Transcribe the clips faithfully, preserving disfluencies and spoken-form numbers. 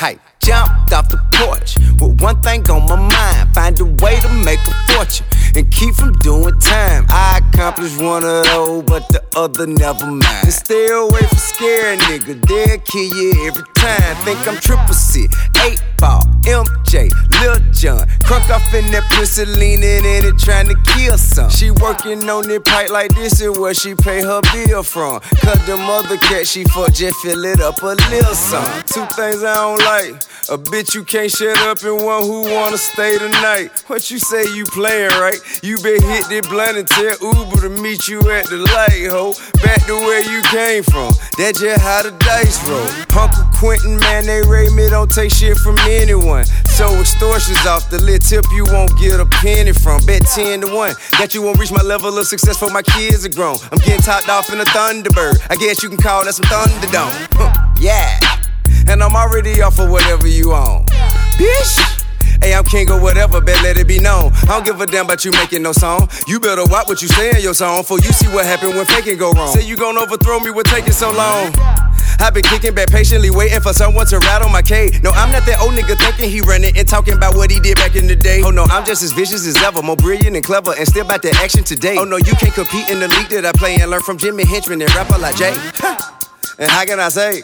hype. Jumped off the porch with one thing on my mind. Find a way to make a fortune and keep from doing time. I accomplished one of those, but the other never mind. And stay away from scary nigga, they'll kill you every time. Think I'm triple C, eight ball, M J, Lil Jon. Crunk off in that pussy, leaning in it, trying to kill some. She working on that pipe like this is where she pay her bill from. Cause the mother cat she fuck just fill it up a little some. Two things I don't like. A bitch you can't shut up and one who wanna stay tonight. What you say you playin', right? You better hit that blunt and tell Uber to meet you at the light, ho. Back to where you came from. That's just how the dice roll. Uncle Quentin, man, they rate me, don't take shit from anyone. So extortion's off the lit tip, you won't get a penny from. Bet ten to one that you won't reach my level of success for my kids are grown. I'm getting topped off in a Thunderbird. I guess you can call that some Thunderdome. Huh, yeah. And I'm already off of whatever you on. Bitch! Hey, I'm king of whatever, bet let it be known. I don't give a damn about you making no song. You better watch what you say in your song, for you see what happen when faking go wrong. Say you gon' overthrow me, what taking so long? I've been kicking back patiently, waiting for someone to ride on my cage. No, I'm not that old nigga thinking he running and talking about what he did back in the day. Oh no, I'm just as vicious as ever, more brilliant and clever, and still about the action today. Oh no, you can't compete in the league that I play and learn from Jimmy Henchman and rapper like Jay. And how can I say?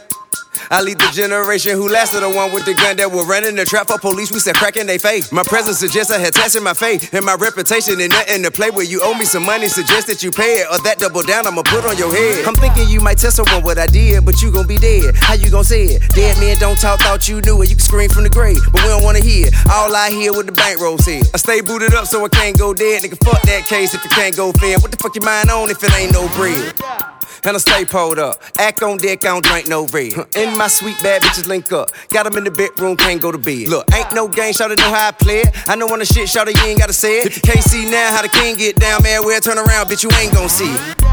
I lead the generation who lasted the one with the gun that will run in the trap for police. We said crack in they face. My presence suggests I had tats in my face, and my reputation ain't nothing to play with. You owe me some money, suggest that you pay it, or that double down I'ma put on your head. I'm thinking you might tell someone what I did, but you gon' be dead. How you gon' say it? Dead men don't talk, thought you knew it. You can scream from the grave, but we don't wanna hear it. All I hear what the bankroll said. I stay booted up so I can't go dead. Nigga, fuck that case if you can't go fair. What the fuck your mind on if it ain't no bread? And I stay pulled up. Act on deck, I don't drink no red. In my sweet bad bitches link up. Got them in the bedroom, can't go to bed. Look, ain't no game, shout know how I play it. I know when the shit, shout you ain't gotta say it. If you can't see now how the king get down, man, well, turn around, bitch, you ain't gon' see it.